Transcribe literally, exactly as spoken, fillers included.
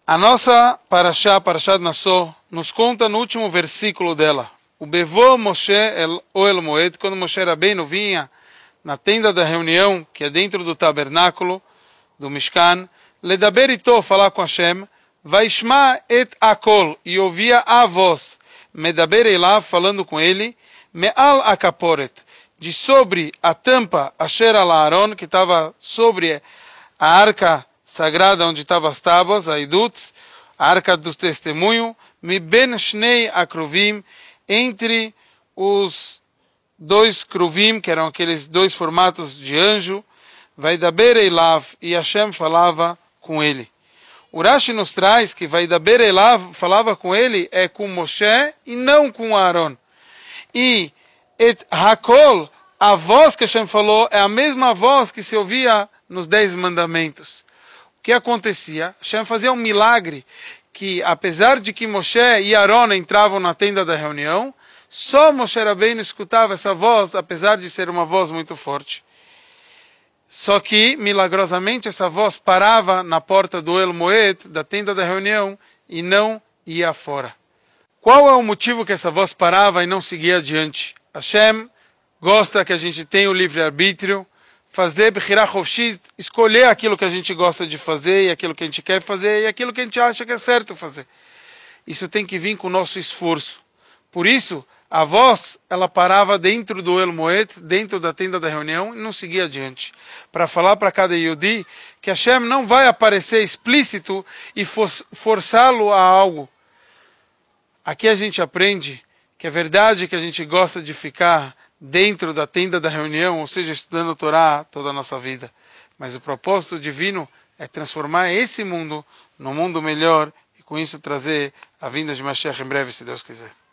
A nossa Parashá, Parashat Nassó, nos conta no último versículo dela. O Bevô Moshe el Oel Moed, quando Moshe Rabbeinu vinha na tenda da reunião, que é dentro do tabernáculo, do Mishkan, Ledaber ito, falar com Hashem, Vaishma et akol, e ouvia a voz, Medaber elav, falando com ele, Me'al akaporet, de sobre a tampa, Asher al Aaron, que estava sobre a arca sagrada onde estavam as tábuas, a Idut, a arca do testemunho, Mi ben shnei akruvim, entre os dois kruvim, que eram aqueles dois formatos de anjo, Vaidaber elav, e Hashem falava com ele. O Rashi nos traz que Vaidaber elav falava com ele é com Moshe e não com Aaron. E et hakol, a voz que Hashem falou, é a mesma voz que se ouvia nos Dez Mandamentos. O que acontecia? Hashem fazia um milagre que, apesar de que Moshe e Aaron entravam na tenda da reunião, só Moshe Rabbeinu escutava essa voz, apesar de ser uma voz muito forte. Só que, milagrosamente, essa voz parava na porta do El Moed, da tenda da reunião, e não ia fora. Qual é o motivo que essa voz parava e não seguia adiante? Hashem gosta que a gente tenha o livre-arbítrio, fazer Bechirá Chofshit, escolher aquilo que a gente gosta de fazer, e aquilo que a gente quer fazer, e aquilo que a gente acha que é certo fazer. Isso tem que vir com o nosso esforço. Por isso, a voz, ela parava dentro do El Moed, dentro da tenda da reunião, e não seguia adiante. Para falar para cada Yehudi que Hashem não vai aparecer explícito e forçá-lo a algo. Aqui a gente aprende que é verdade que a gente gosta de ficar dentro da tenda da reunião, ou seja, estudando a Torá toda a nossa vida. Mas o propósito divino é transformar esse mundo num mundo melhor e com isso trazer a vinda de Mashiach em breve, se Deus quiser.